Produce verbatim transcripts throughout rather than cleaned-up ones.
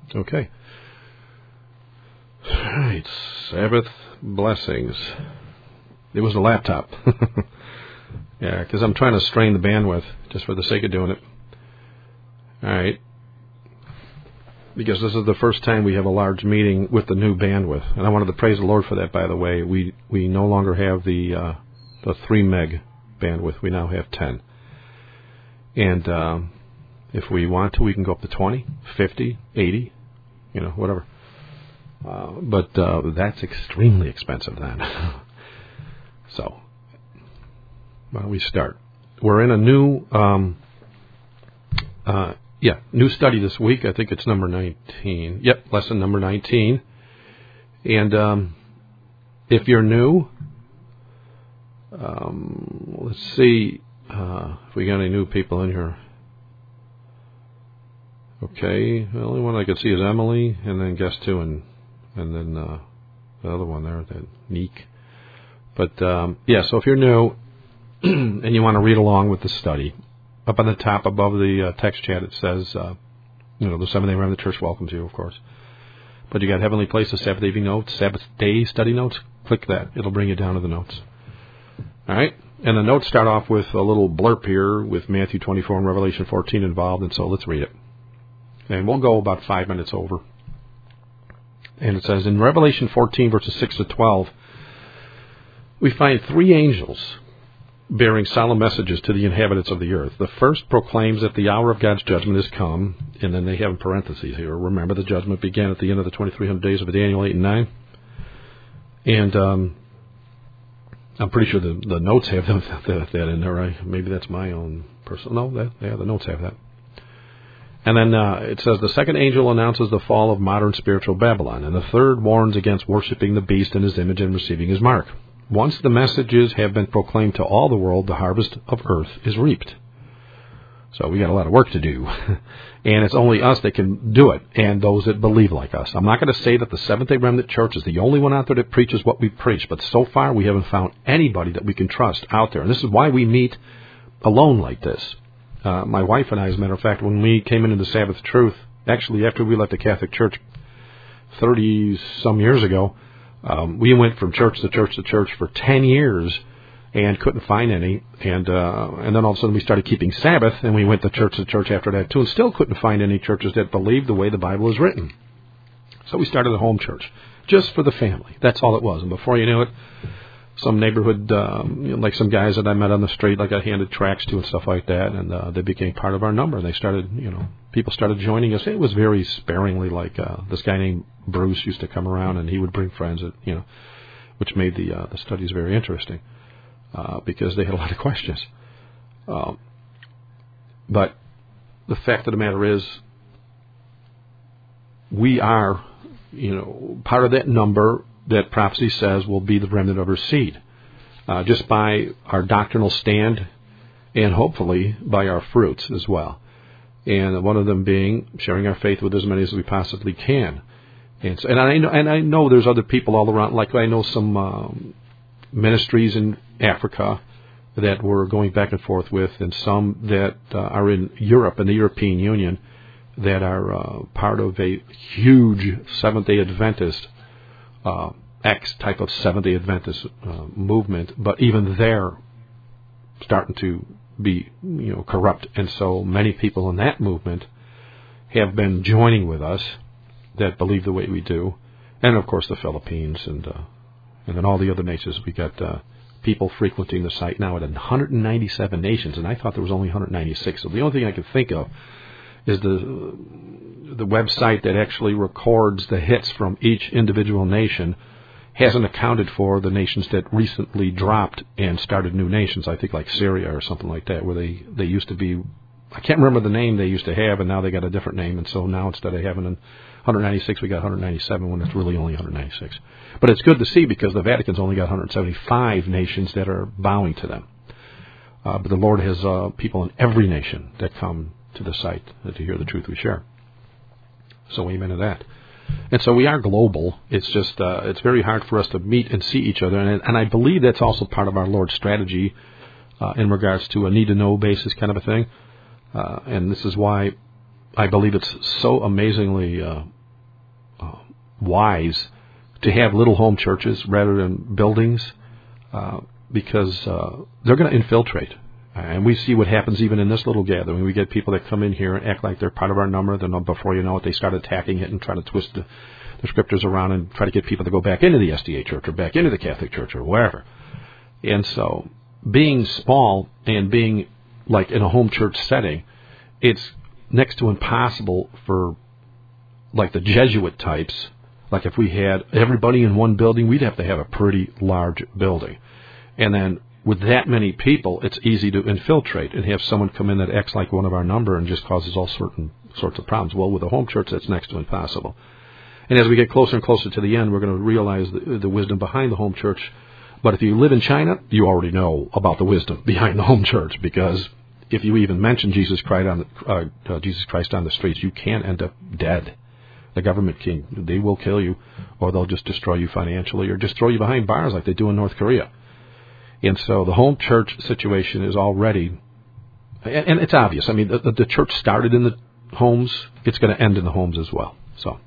Okay. All right. Sabbath blessings. It was a laptop. Yeah, because I'm trying to strain the bandwidth just for the sake of doing it. All right. Because this is the first time we have a large meeting with the new bandwidth. And I wanted to praise the Lord for that, by the way. We we no longer have the uh, the three meg bandwidth. We now have ten. And um, if we want to, we can go up to twenty, fifty, eighty, you know, whatever. Uh, but uh, that's extremely expensive then. So, why don't we start? We're in a new, um, uh, yeah, new study this week. I think it's number nineteen. Yep, lesson number nineteen. And um, if you're new, um, let's see uh, if we got any new people in here. Okay, the only one I can see is Emily, and then guest two, and and then uh, the other one there, that Neek. But um, yeah, so if you're new and you want to read along with the study, up on the top above the uh, text chat it says, uh, you know, the Seventh-day Remnant Church welcomes you, of course. But you got Heavenly Places, Sabbath Evening Notes, Sabbath Day Study Notes. Click that; it'll bring you down to the notes. All right, and the notes start off with a little blurb here with Matthew twenty-four and Revelation fourteen involved, and so let's read it. And we'll go about five minutes over. And it says, in Revelation fourteen, verses six to twelve, we find three angels bearing solemn messages to the inhabitants of the earth. The first proclaims that the hour of God's judgment has come, and then they have in parentheses here, remember the judgment began at the end of the twenty-three hundred days of Daniel eight and nine. And um, I'm pretty sure the, the notes have that, that in there. Right? Maybe that's my own personal. No, that, yeah, the notes have that. And then uh, it says, the second angel announces the fall of modern spiritual Babylon, and the third warns against worshiping the beast in his image and receiving his mark. Once the messages have been proclaimed to all the world, the harvest of earth is reaped. So we got a lot of work to do. And it's only us that can do it, and those that believe like us. I'm not going to say that the Seventh-day Remnant Church is the only one out there that preaches what we preach, but so far we haven't found anybody that we can trust out there. And this is why we meet alone like this. Uh, my wife and I, as a matter of fact, when we came into the Sabbath Truth, actually after we left the Catholic Church thirty-some years ago, um, we went from church to church to church for ten years and couldn't find any. And uh, and then all of a sudden we started keeping Sabbath, and we went to church to church after that too, and still couldn't find any churches that believed the way the Bible is written. So we started a home church, just for the family. That's all it was. And before you knew it, some neighborhood, um, you know, like some guys that I met on the street, like I handed tracts to and stuff like that, and uh, they became part of our number. And they started, you know, people started joining us. It was very sparingly, like uh, this guy named Bruce used to come around, and he would bring friends, that, you know, which made the uh, the studies very interesting uh, because they had a lot of questions. Um, but the fact of the matter is, we are, you know, part of that number that prophecy says will be the remnant of her seed, uh, just by our doctrinal stand and hopefully by our fruits as well. And one of them being sharing our faith with as many as we possibly can. And, so, and I know, and I know there's other people all around. Like I know some um, ministries in Africa that we're going back and forth with, and some that uh, are in Europe, in the European Union, that are uh, part of a huge Seventh-day Adventist Uh, X type of Seventh-day Adventist uh, movement, but even they're starting to be, you know, corrupt, and so many people in that movement have been joining with us that believe the way we do, and of course the Philippines, and uh, and then all the other nations. We got uh, people frequenting the site now at one hundred ninety-seven nations, and I thought there was only one hundred ninety-six. So the only thing I could think of is the the website that actually records the hits from each individual nation hasn't accounted for the nations that recently dropped and started new nations, I think like Syria or something like that, where they, they used to be, I can't remember the name they used to have, and now they got a different name, and so now instead of having one hundred ninety-six, we got one hundred ninety-seven when it's really only one hundred ninety-six. But it's good to see because the Vatican's only got one hundred seventy-five nations that are bowing to them. Uh, but the Lord has uh, people in every nation that come to the site to hear the truth we share. So amen to that. And so we are global. It's just, uh, it's very hard for us to meet and see each other. And, and I believe that's also part of our Lord's strategy uh, in regards to a need-to-know basis kind of a thing. Uh, and this is why I believe it's so amazingly uh, uh, wise to have little home churches rather than buildings, uh, because uh, they're going to infiltrate. And we see what happens even in this little gathering. We get people that come in here and act like they're part of our number. Then before you know it, they start attacking it and try to twist the, the scriptures around and try to get people to go back into the S D A church or back into the Catholic church or wherever. And so being small and being like in a home church setting, it's next to impossible for like the Jesuit types. Like if we had everybody in one building, we'd have to have a pretty large building. And then with that many people, it's easy to infiltrate and have someone come in that acts like one of our number and just causes all certain sorts of problems. Well, with a home church, that's next to impossible. And as we get closer and closer to the end, we're going to realize the, the wisdom behind the home church. But if you live in China, you already know about the wisdom behind the home church, because if you even mention Jesus Christ on the, uh, uh, Jesus Christ on the streets, you can end up dead. The government can, they will kill you, or they'll just destroy you financially, or just throw you behind bars like they do in North Korea. And so the home church situation is already, and, and it's obvious. I mean, the, the church started in the homes. It's going to end in the homes as well. So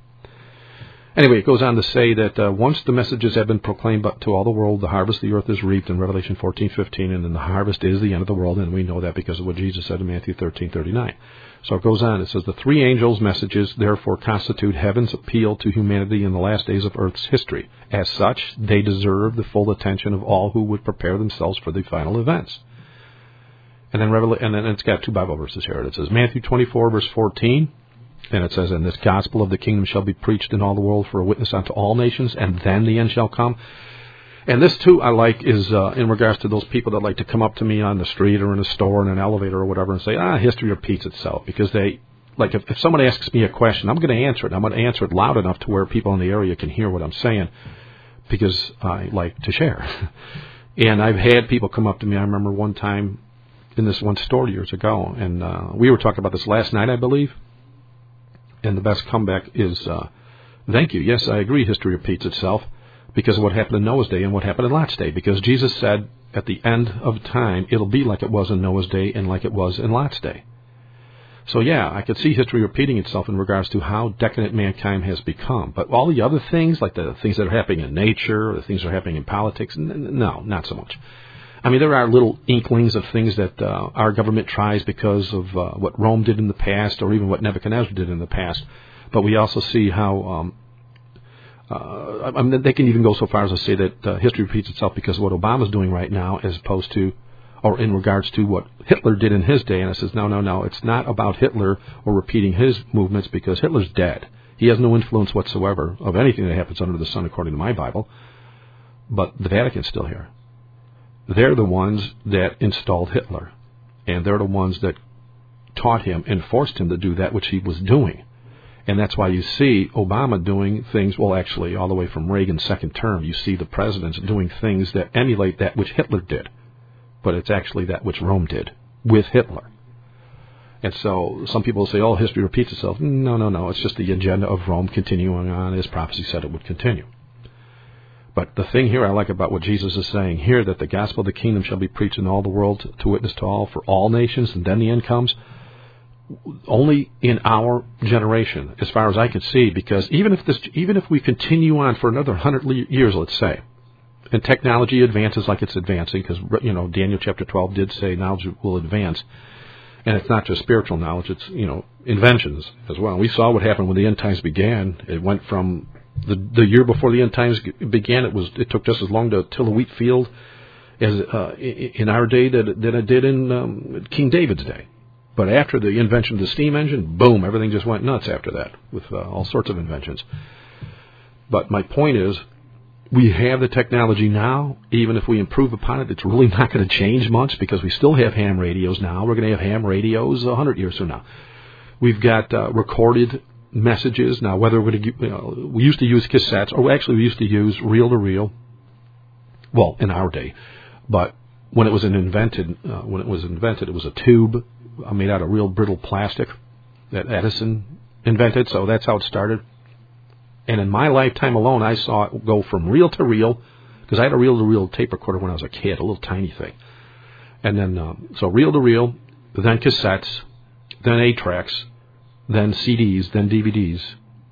anyway, it goes on to say that uh, once the messages have been proclaimed to all the world, the harvest of the earth is reaped in Revelation fourteen fifteen, and then the harvest is the end of the world, and we know that because of what Jesus said in Matthew thirteen thirty-nine. So it goes on. It says, the three angels' messages therefore constitute heaven's appeal to humanity in the last days of Earth's history. As such, they deserve the full attention of all who would prepare themselves for the final events. And then, Revela- and then it's got two Bible verses here. It says Matthew twenty-four, verse fourteen, and it says, and this gospel of the kingdom shall be preached in all the world for a witness unto all nations, and then the end shall come. And this, too, I like, is uh, in regards to those people that like to come up to me on the street or in a store, in an elevator or whatever, and say, ah, history repeats itself. Because they, like, if, if someone asks me a question, I'm going to answer it. I'm going to answer it loud enough to where people in the area can hear what I'm saying, because I like to share. And I've had people come up to me. I remember one time in this one store years ago, and uh, we were talking about this last night, I believe. And the best comeback is, uh, thank you. Yes, I agree, history repeats itself. Because of what happened in Noah's day and what happened in Lot's day. Because Jesus said at the end of time, it'll be like it was in Noah's day and like it was in Lot's day. So yeah, I could see history repeating itself in regards to how decadent mankind has become. But all the other things, like the things that are happening in nature, the things that are happening in politics, no, not so much. I mean, there are little inklings of things that uh, our government tries because of uh, what Rome did in the past, or even what Nebuchadnezzar did in the past. But we also see how... Um, Uh, I mean, they can even go so far as to say that uh, history repeats itself because of what Obama's doing right now, as opposed to, or in regards to what Hitler did in his day. And it says, no, no, no, it's not about Hitler or repeating his movements, because Hitler's dead. He has no influence whatsoever of anything that happens under the sun, according to my Bible. But the Vatican's still here. They're the ones that installed Hitler, and they're the ones that taught him and forced him to do that which he was doing. And that's why you see Obama doing things, well, actually, all the way from Reagan's second term, you see the presidents doing things that emulate that which Hitler did. But it's actually that which Rome did with Hitler. And so some people say, oh, history repeats itself. No, no, no. It's just the agenda of Rome continuing on as prophecy said it would continue. But the thing here I like about what Jesus is saying here, that the gospel of the kingdom shall be preached in all the world to witness to all for all nations, and then the end comes. Only in our generation, as far as I can see, because even if this, even if we continue on for another hundred years, let's say, and technology advances like it's advancing, because you know Daniel chapter twelve did say knowledge will advance, and it's not just spiritual knowledge; it's you know inventions as well. We saw what happened when the end times began. It went from the the year before the end times began. It was it took just as long to till a wheat field as uh, in our day that than it did in um, King David's day. But after the invention of the steam engine, boom, everything just went nuts after that with uh, all sorts of inventions. But my point is, we have the technology now. Even if we improve upon it, it's really not going to change much, because we still have ham radios now. We're going to have ham radios a hundred years from now. We've got uh, recorded messages. Now, whether we're going to, you know, we used to use cassettes, or actually we used to use reel-to-reel, well, in our day. But when it was an invented, uh, when it was invented, it was a tube made out of real brittle plastic that Edison invented, so that's how it started. And in my lifetime alone, I saw it go from reel to reel, because I had a reel-to-reel tape recorder when I was a kid, a little tiny thing. And then, um, so reel to reel, then cassettes, then eight tracks, then C Ds, then D V Ds,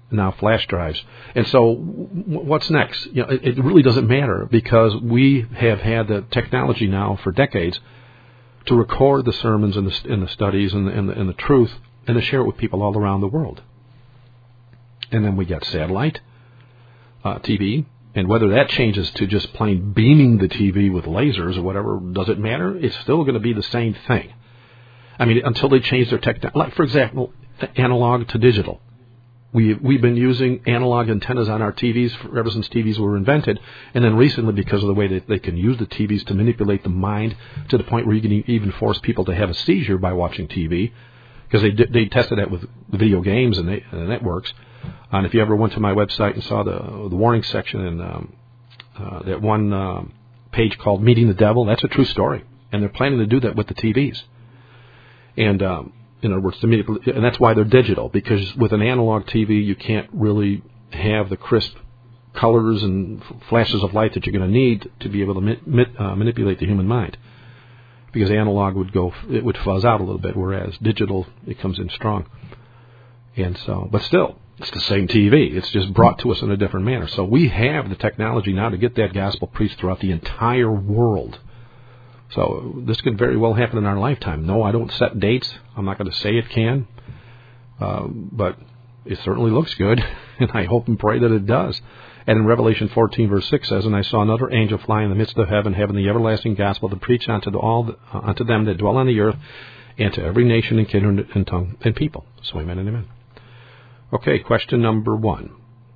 now flash drives. And so w- what's next? You know, it, it really doesn't matter because we have had the technology now for decades to record the sermons and the, and the studies and the, and, the, and the truth and to share it with people all around the world. And then we got satellite uh, T V. And whether that changes to just plain beaming the T V with lasers or whatever, does it matter? It's still going to be the same thing. I mean, until they change their technology. Like, for example, analog to digital. We, we've been using analog antennas on our T Vs for, ever since T Vs were invented. And then recently, because of the way that they can use the T Vs to manipulate the mind to the point where you can even force people to have a seizure by watching T V, because they, they tested that with video games and, they, and that works. And if you ever went to my website and saw the the warning section and um, uh, that one uh, page called Meeting the Devil, that's a true story. And they're planning to do that with the T Vs. And um, in other words, to me, and that's why they're digital, because with an analog T V, you can't really have the crisp colors and flashes of light that you're going to need to be able to mi- mi- uh, manipulate the human mind. Because analog would go, it would fuzz out a little bit, whereas digital, it comes in strong. And so, but still, it's the same T V. It's just brought to us in a different manner. So we have the technology now to get that gospel preached throughout the entire world. So this could very well happen in our lifetime. No, I don't set dates. I'm not going to say it can. Uh, but it certainly looks good, and I hope and pray that it does. And in Revelation fourteen, verse six says, "And I saw another angel fly in the midst of heaven, having the everlasting gospel to preach unto the, all the, uh, unto them that dwell on the earth, and to every nation and kindred and tongue and people." So amen and amen. Okay, question number one.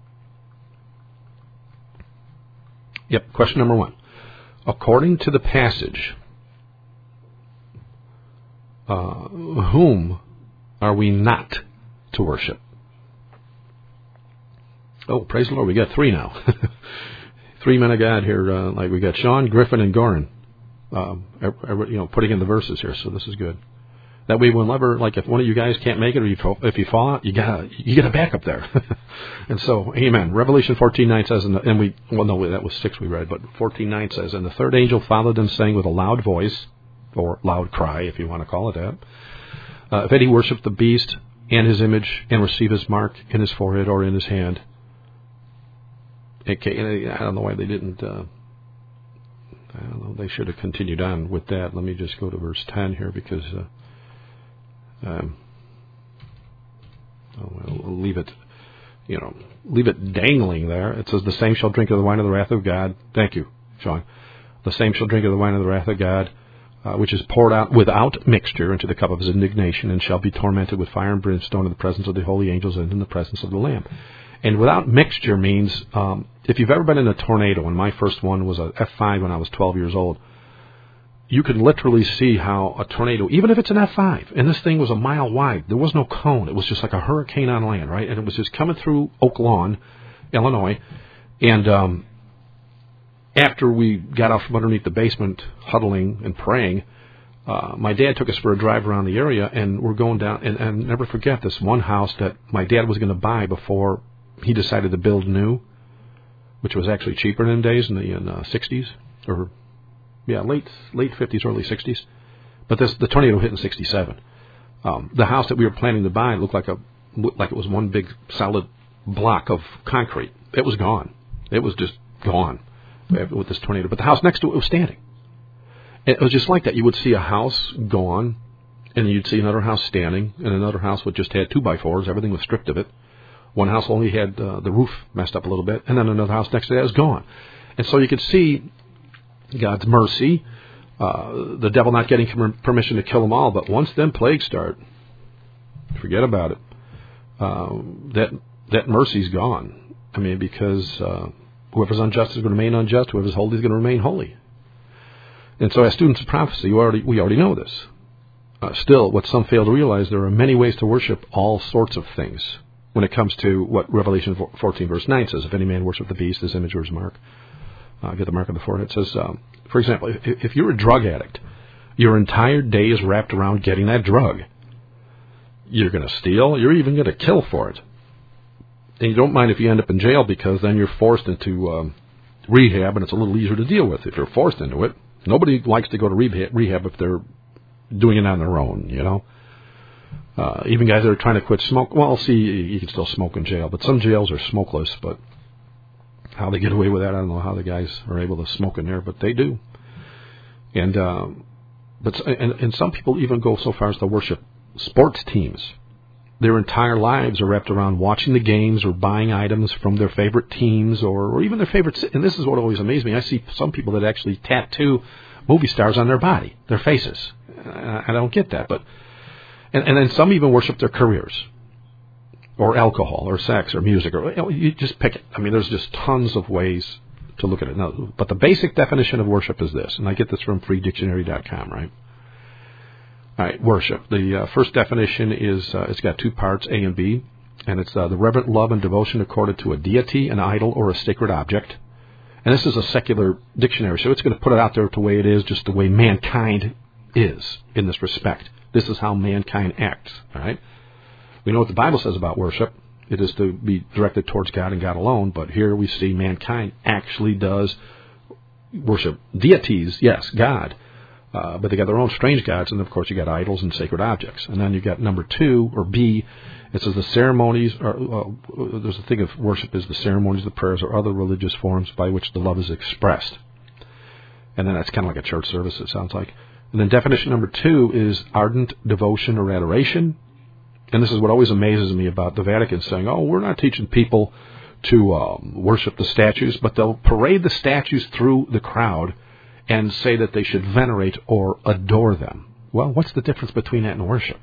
Yep, question number one. According to the passage, uh, whom are we not to worship? Oh, praise the Lord, we got three now. Three men of God here, uh, like we got Sean, Griffin, and Gorin, um, you know, putting in the verses here, so this is good. That way, whenever, like, if one of you guys can't make it, or you fall, if you fall out, you got you get a backup there. And so, amen. Revelation fourteen nine says, and, the, and we, well, no, that was six we read, but fourteen nine says, "And the third angel followed them, saying with a loud voice," or loud cry, if you want to call it that, uh, "if any worship the beast and his image, and receive his mark in his forehead or in his hand." Okay, I don't know why they didn't. Uh, I don't know. They should have continued on with that. Let me just go to verse ten here, because. Uh, Um, oh, well, we'll leave it, you know, leave it dangling there. It says, "The same shall drink of the wine of the wrath of God." Thank you, Sean. "The same shall drink of the wine of the wrath of God, uh, which is poured out without mixture into the cup of his indignation, and shall be tormented with fire and brimstone in the presence of the holy angels and in the presence of the Lamb." And without mixture means, um, if you've ever been in a tornado, and my first one was a F five when I was twelve years old, you could literally see how a tornado, even if it's an F five, and this thing was a mile wide, there was no cone. It was just like a hurricane on land, right? And it was just coming through Oak Lawn, Illinois. And um, after we got out from underneath the basement, huddling and praying, uh, my dad took us for a drive around the area, and we're going down. And, and never forget this one house that my dad was going to buy before he decided to build new, which was actually cheaper in them days in the in, uh, sixties, or Yeah, late late fifties, early sixties. But this the tornado hit in sixty-seven. Um, the house that we were planning to buy looked like a like it was one big solid block of concrete. It was gone. It was just gone with this tornado. But the house next to it was standing. And it was just like that. You would see a house gone, and you'd see another house standing, and another house would just had two by fours. Everything was stripped of it. One house only had uh, the roof messed up a little bit, and then another house next to that was gone. And so you could see God's mercy, uh, the devil not getting permission to kill them all. But once them plagues start, forget about it. Uh, that that mercy's gone. I mean, because uh, whoever's unjust is going to remain unjust. Whoever's holy is going to remain holy. And so, as students of prophecy, you already we already know this. Uh, still, what some fail to realize, there are many ways to worship all sorts of things when it comes to what Revelation fourteen verse nine says: "If any man worship the beast, his image or his mark, Uh, get the mark on the forehead." It says, um, for example, if, if you're a drug addict, your entire day is wrapped around getting that drug. You're going to steal. You're even going to kill for it. And you don't mind if you end up in jail, because then you're forced into um, rehab, and it's a little easier to deal with if you're forced into it. Nobody likes to go to rehab, rehab if they're doing it on their own, you know. Uh, even guys that are trying to quit smoke. Well, see, you can still smoke in jail, but some jails are smokeless. But how they get away with that, I don't know how the guys are able to smoke in there, but they do. And um, but and, and some people even go so far as to worship sports teams. Their entire lives are wrapped around watching the games or buying items from their favorite teams or, or even their favorite. And this is what always amazes me. I see some people that actually tattoo movie stars on their body, their faces. I don't get that, but and, and then some even worship their careers, or alcohol, or sex, or music, or you know, you just pick it. I mean, there's just tons of ways to look at it. Now, but the basic definition of worship is this, and I get this from free dictionary dot com, right? All right, worship. The uh, first definition is uh, it's got two parts, A and B, and it's uh, the reverent love and devotion accorded to a deity, an idol, or a sacred object. And this is a secular dictionary, so it's going to put it out there the way it is, just the way mankind is in this respect. This is how mankind acts, all right? We know what the Bible says about worship. It is to be directed towards God and God alone, but here we see mankind actually does worship deities, yes, God, uh, but they got their own strange gods, and of course you got idols and sacred objects. And then you got number two, or B, it says the ceremonies, or, uh, there's a thing of worship is the ceremonies, the prayers, or other religious forms by which the love is expressed. And then that's kind of like a church service, it sounds like. And then definition number two is ardent devotion or adoration. And this is what always amazes me about the Vatican saying, oh, we're not teaching people to um, worship the statues, but they'll parade the statues through the crowd and say that they should venerate or adore them. Well, what's the difference between that and worship?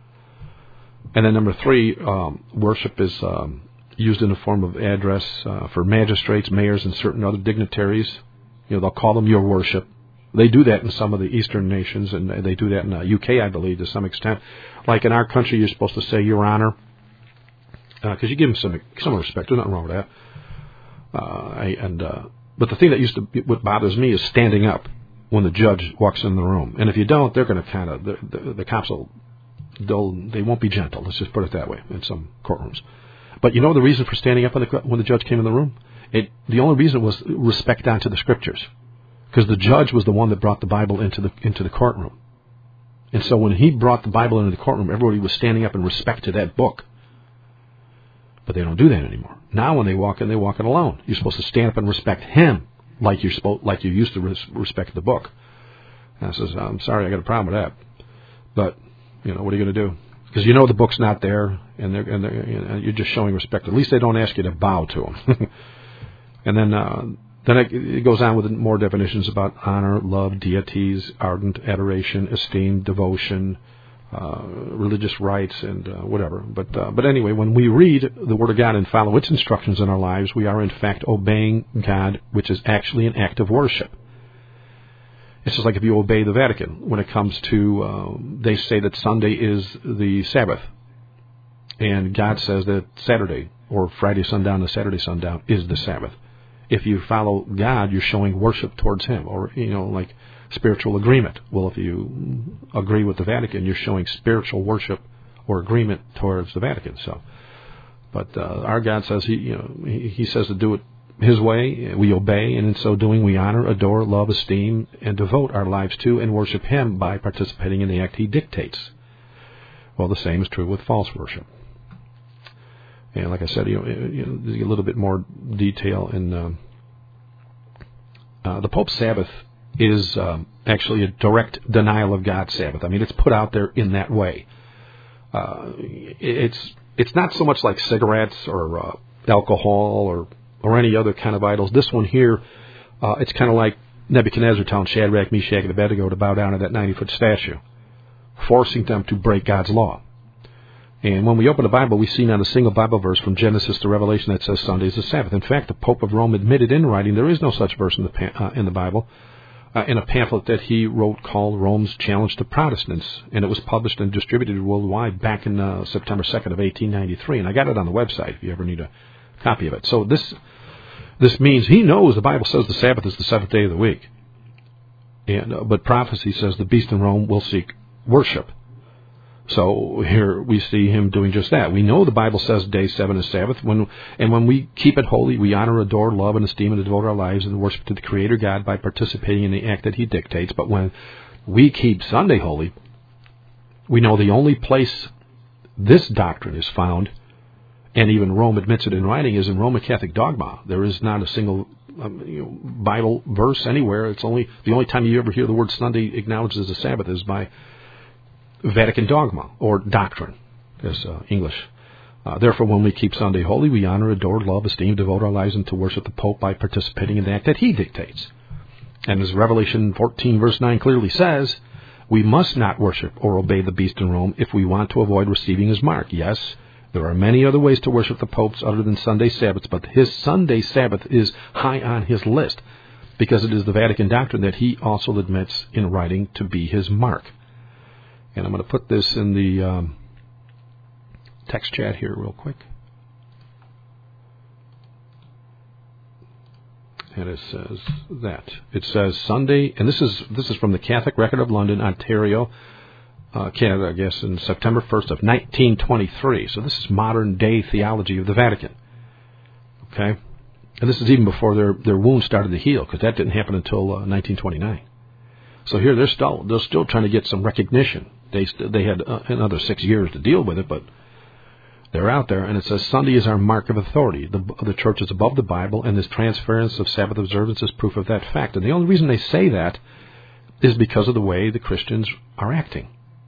And then number three, um, worship is um, used in the form of address uh, for magistrates, mayors, and certain other dignitaries. You know, they'll call them your worship. They do that in some of the Eastern nations, and they do that in the U K, I believe, to some extent. Like in our country, you're supposed to say your honor, because uh, you give them some some respect. There's nothing wrong with that. Uh, I, and uh, but the thing that used to be, what bothers me is standing up when the judge walks in the room. And if you don't, they're going to kind of the, the, the cops will they'll they won't be gentle. Let's just put it that way in some courtrooms. But you know the reason for standing up when the when the judge came in the room? It the only reason was respect unto the scriptures. Because the judge was the one that brought the Bible into the into the courtroom. And so when he brought the Bible into the courtroom, everybody was standing up in respect to that book. But they don't do that anymore. Now when they walk in, they walk in alone. You're supposed to stand up and respect him like you're supposed, like you used to res- respect the book. And I says, I'm sorry, I got a problem with that. But, you know, what are you going to do? Because you know the book's not there, and, they're, and they're, you know, you're just showing respect. At least they don't ask you to bow to them. And then... Uh, Then it goes on with more definitions about honor, love, deities, ardent adoration, esteem, devotion, uh, religious rites, and uh, whatever. But uh, but anyway, when we read the Word of God and follow its instructions in our lives, we are in fact obeying God, which is actually an act of worship. It's just like if you obey the Vatican when it comes to, uh, they say that Sunday is the Sabbath, and God says that Saturday, or Friday sundown to Saturday sundown, is the Sabbath. If you follow God, you're showing worship towards Him, or, you know, like spiritual agreement. Well, if you agree with the Vatican, you're showing spiritual worship or agreement towards the Vatican. So, but uh, our God says He, you know, he, he says to do it His way. We obey, and in so doing, we honor, adore, love, esteem, and devote our lives to and worship Him by participating in the act He dictates. Well, the same is true with false worship. And like I said, you know, you know, a little bit more detail in uh, uh, the Pope's Sabbath is um, actually a direct denial of God's Sabbath. I mean, it's put out there in that way. Uh, it's it's not so much like cigarettes or uh, alcohol or or any other kind of idols. This one here, uh, it's kind of like Nebuchadnezzar telling Shadrach, Meshach, and Abednego to bow down to that ninety-foot statue, forcing them to break God's law. And when we open the Bible, we see not a single Bible verse from Genesis to Revelation that says Sunday is the Sabbath. In fact, the Pope of Rome admitted in writing there is no such verse in the, uh, in the Bible, uh, in a pamphlet that he wrote called Rome's Challenge to Protestants. And it was published and distributed worldwide back in uh, September second of eighteen ninety-three. And I got it on the website if you ever need a copy of it. So this this means he knows the Bible says the Sabbath is the seventh day of the week. And uh, but prophecy says the beast in Rome will seek worship. So here we see him doing just that. We know the Bible says day seven is Sabbath, when, and when we keep it holy, we honor, adore, love, and esteem, and devote our lives and worship to the Creator God by participating in the act that He dictates. But when we keep Sunday holy, we know the only place this doctrine is found, and even Rome admits it in writing, is in Roman Catholic dogma. There is not a single um, you know, Bible verse anywhere. It's only the only time you ever hear the word Sunday acknowledged as a Sabbath is by Vatican dogma, or doctrine, as uh, English. Uh, therefore, when we keep Sunday holy, we honor, adore, love, esteem, devote our lives into worship the Pope by participating in the act that he dictates. And as Revelation fourteen, verse nine clearly says, we must not worship or obey the beast in Rome if we want to avoid receiving his mark. Yes, there are many other ways to worship the popes other than Sunday Sabbaths, but his Sunday Sabbath is high on his list because it is the Vatican doctrine that he also admits in writing to be his mark. And I'm going to put this in the um, text chat here real quick. And it says that. It says Sunday, and this is this is from the Catholic Record of London, Ontario, uh, Canada, I guess, in September first of nineteen twenty-three. So this is modern day theology of the Vatican. Okay? And this is even before their, their wound started to heal, because that didn't happen until uh, nineteen twenty-nine. So here they're still they're still trying to get some recognition. They they had uh, another six years to deal with it, but they're out there, and it says Sunday is our mark of authority. The, the church is above the Bible, and this transference of Sabbath observance is proof of that fact. And the only reason they say that is because of the way the Christians are acting.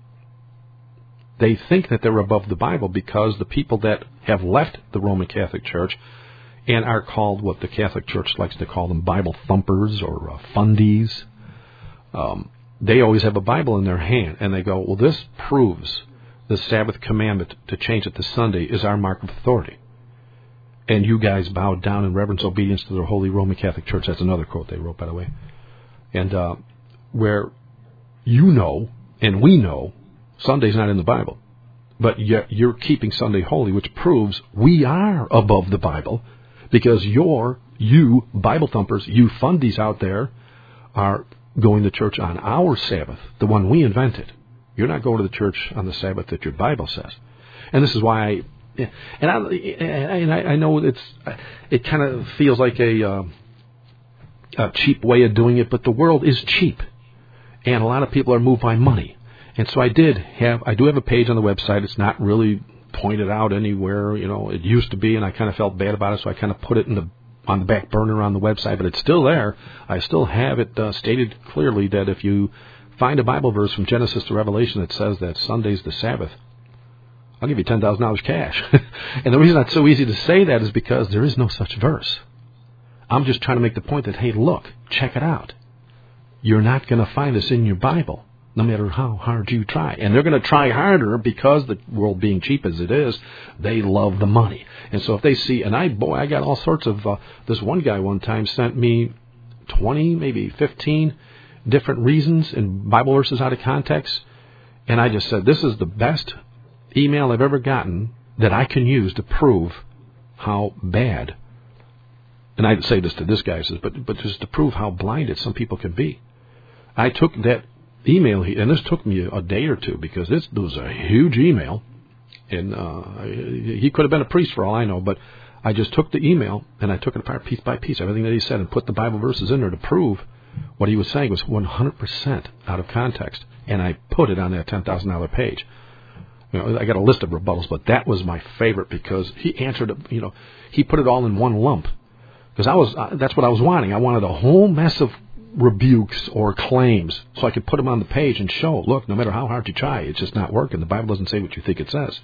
They think that they're above the Bible because the people that have left the Roman Catholic Church and are called what the Catholic Church likes to call them Bible thumpers or uh, fundies, um, they always have a Bible in their hand, and they go, well, this proves the Sabbath commandment to change it to Sunday is our mark of authority. And you guys bowed down in reverence obedience to the Holy Roman Catholic Church. That's another quote they wrote, by the way. And uh, where you know, and we know, Sunday's not in the Bible. But yet you're keeping Sunday holy, which proves we are above the Bible, because you're, you Bible thumpers, you fundies out there, are going to church on our Sabbath, the one we invented. You're not going to the church on the Sabbath that your Bible says. And this is why I, and I, and I know it's, it kind of feels like a, uh, a cheap way of doing it, but the world is cheap. And a lot of people are moved by money. And so I did have, I do have a page on the website. It's not really pointed out anywhere. You know, it used to be, and I kind of felt bad about it, so I kind of put it in the, on the back burner on the website, but it's still there. I still have it uh, stated clearly that if you find a Bible verse from Genesis to Revelation that says that Sunday's the Sabbath, I'll give you ten thousand dollars cash. And the reason it's so easy to say that is because there is no such verse. I'm just trying to make the point that, hey, look, check it out. You're not going to find this in your Bible, no matter how hard you try. And they're going to try harder because the world being cheap as it is, they love the money. And so if they see, and I, boy, I got all sorts of, uh, this one guy one time sent me twenty, maybe fifteen different reasons and Bible verses out of context. And I just said, this is the best email I've ever gotten that I can use to prove how bad, and I say this to this guy, says, but, but just to prove how blinded some people can be. I took that email, and this took me a day or two because this was a huge email, and uh, he could have been a priest for all I know, but I just took the email and I took it apart piece by piece, everything that he said, and put the Bible verses in there to prove what he was saying was one hundred percent out of context, and I put it on that ten thousand dollars page. You know, I got a list of rebuttals, but that was my favorite because he answered, you know, he put it all in one lump. Because I was, uh, that's what I was wanting. I wanted a whole mess of rebukes or claims so I could put them on the page and show, look, no matter how hard you try, it's just not working. The Bible doesn't say what you think it says.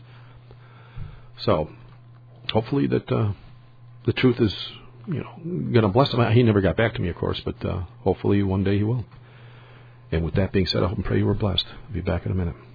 So, hopefully that uh, the truth is, you know, going to bless him. He never got back to me, of course, but uh, hopefully one day he will. And with that being said, I hope and pray you were blessed. I'll be back in a minute.